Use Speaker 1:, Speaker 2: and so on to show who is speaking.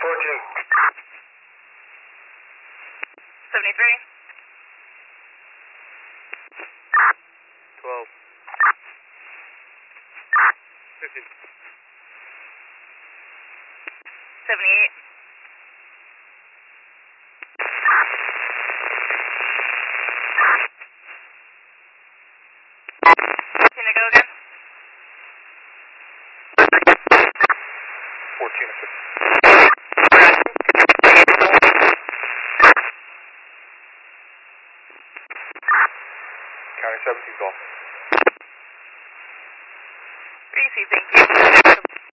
Speaker 1: 14.
Speaker 2: 73.
Speaker 1: 12. 15.
Speaker 2: 78. 14 to go again.
Speaker 1: 14 to 15. County 17 golf.
Speaker 2: Easy, thank you.